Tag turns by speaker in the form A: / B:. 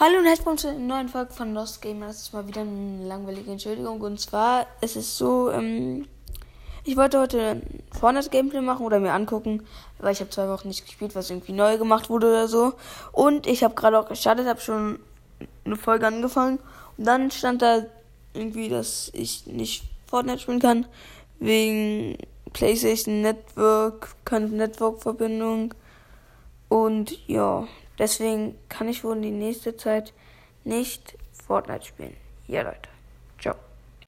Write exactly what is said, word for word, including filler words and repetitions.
A: Hallo und herzlich willkommen zu einer neuen Folge von Lost Gamer. Das ist mal wieder eine langweilige Entschuldigung. Und zwar, es ist so, ähm, ich wollte heute ein Fortnite-Gameplay machen oder mir angucken, weil ich habe zwei Wochen nicht gespielt, was irgendwie neu gemacht wurde oder so. Und ich habe gerade auch gestartet, habe schon eine Folge angefangen. Und dann stand da irgendwie, dass ich nicht Fortnite spielen kann, wegen PlayStation Network, keine Network-Verbindung. Und ja, deswegen kann ich wohl die nächste Zeit nicht Fortnite spielen. Ja, Leute.